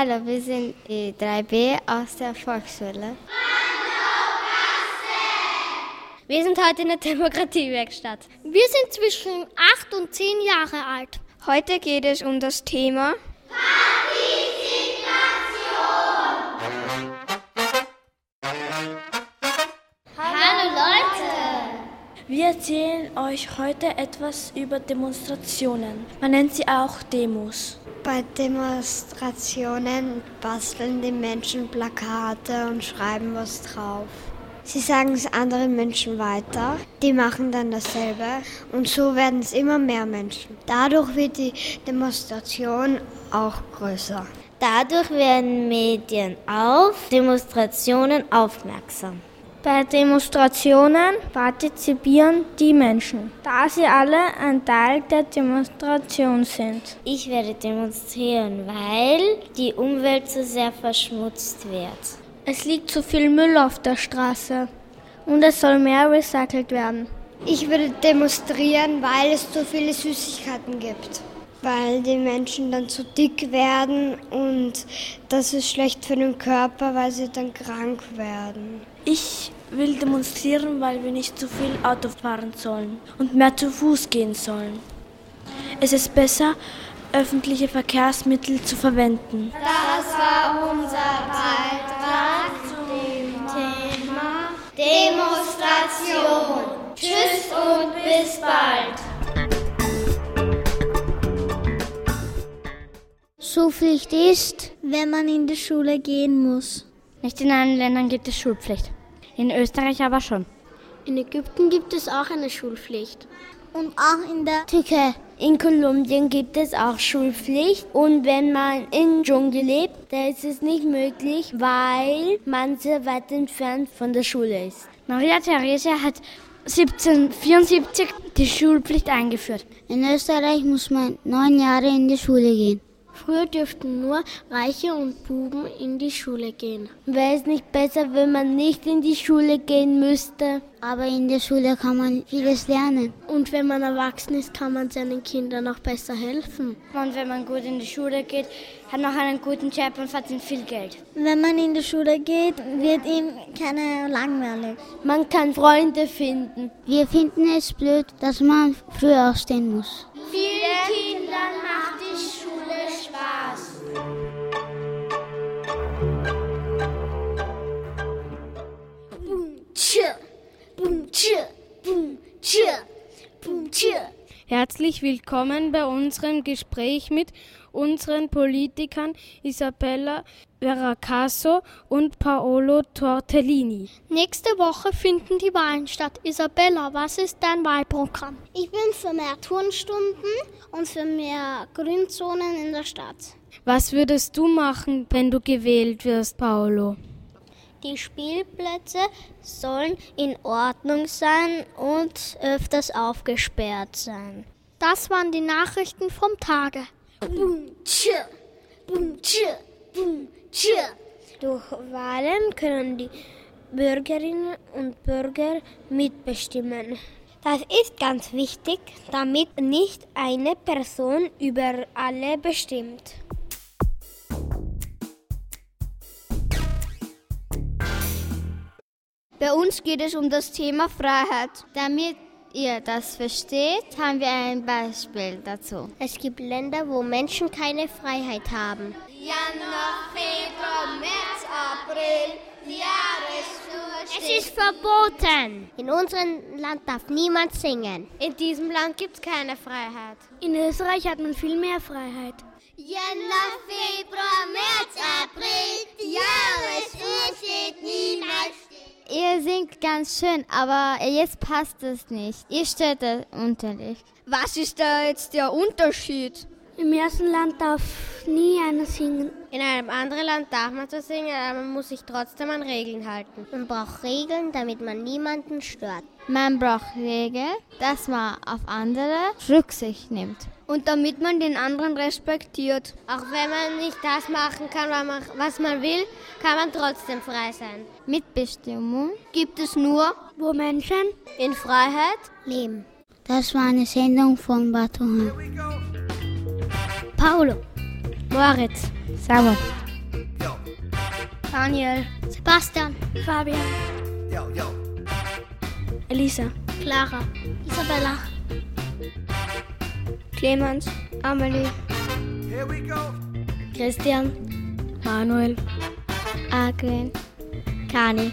Hallo, wir sind E3B aus der Volksschule. Wir sind heute in der Demokratiewerkstatt. Wir sind zwischen 8 und 10 Jahre alt. Heute geht es um das Thema Hallo Leute! Wir erzählen euch heute etwas über Demonstrationen. Man nennt sie auch Demos. Bei Demonstrationen basteln die Menschen Plakate und schreiben was drauf. Sie sagen es anderen Menschen weiter, die machen dann dasselbe und so werden es immer mehr Menschen. Dadurch wird die Demonstration auch größer. Dadurch werden Medien auf Demonstrationen aufmerksam. Bei Demonstrationen partizipieren die Menschen, da sie alle ein Teil der Demonstration sind. Ich werde demonstrieren, weil die Umwelt zu sehr verschmutzt wird. Es liegt zu viel Müll auf der Straße und es soll mehr recycelt werden. Ich würde demonstrieren, weil es zu viele Süßigkeiten gibt. Weil die Menschen dann zu dick werden und das ist schlecht für den Körper, weil sie dann krank werden. Ich will demonstrieren, weil wir nicht zu viel Auto fahren sollen und mehr zu Fuß gehen sollen. Es ist besser, öffentliche Verkehrsmittel zu verwenden. Das war unser Beitrag zum Thema Demonstration. Tschüss und bis bald. Schulpflicht ist, wenn man in die Schule gehen muss. Nicht in allen Ländern gibt es Schulpflicht. In Österreich aber schon. In Ägypten gibt es auch eine Schulpflicht. Und auch in der Türkei. In Kolumbien gibt es auch Schulpflicht und wenn man im Dschungel lebt, da ist es nicht möglich, weil man sehr weit entfernt von der Schule ist. Maria Theresia hat 1774 die Schulpflicht eingeführt. In Österreich muss man 9 Jahre in die Schule gehen. Früher dürften nur Reiche und Buben in die Schule gehen. Wäre es nicht besser, wenn man nicht in die Schule gehen müsste? Aber in der Schule kann man vieles lernen. Und wenn man erwachsen ist, kann man seinen Kindern auch besser helfen. Und wenn man gut in die Schule geht, hat noch einen guten Job und verdient viel Geld. Wenn man in die Schule geht, wird ihm keiner langweilig. Man kann Freunde finden. Wir finden es blöd, dass man früh aufstehen muss. Vielen Kindern macht die Schule Spaß. Herzlich willkommen bei unserem Gespräch mit unseren Politikern Isabella Veracaso und Paolo Tortellini. Nächste Woche finden die Wahlen statt. Isabella, was ist dein Wahlprogramm? Ich bin für mehr Turnstunden und für mehr Grünzonen in der Stadt. Was würdest du machen, wenn du gewählt wirst, Paolo? Die Spielplätze sollen in Ordnung sein und öfters aufgesperrt sein. Das waren die Nachrichten vom Tage. Durch Wahlen können die Bürgerinnen und Bürger mitbestimmen. Das ist ganz wichtig, damit nicht eine Person über alle bestimmt. Bei uns geht es um das Thema Freiheit. Damit ihr das versteht, haben wir ein Beispiel dazu. Es gibt Länder, wo Menschen keine Freiheit haben. Januar, Februar, März, April, Es ist verboten. In unserem Land darf niemand singen. In diesem Land gibt es keine Freiheit. In Österreich hat man viel mehr Freiheit. Januar, Februar, März, April, die Jahresuhr steht niemals still. Ihr singt ganz schön, aber jetzt passt es nicht. Ihr stört den Unterricht. Was ist da jetzt der Unterschied? Im ersten Land darf nie einer singen. In einem anderen Land darf man so singen, aber man muss sich trotzdem an Regeln halten. Man braucht Regeln, damit man niemanden stört. Man braucht Regeln, dass man auf andere Rücksicht nimmt. Und damit man den anderen respektiert. Auch wenn man nicht das machen kann, was man will, kann man trotzdem frei sein. Mitbestimmung gibt es nur, wo Menschen in Freiheit leben. Das war eine Sendung von Batuhan. Paolo, Moritz, Samuel, Daniel, Sebastian, Fabian, Elisa, Clara, Isabella, Clemens, Amelie, Christian, Manuel, Aguen, Kani,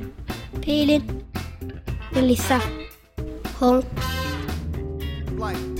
Pelin, Melissa, Hong, Light.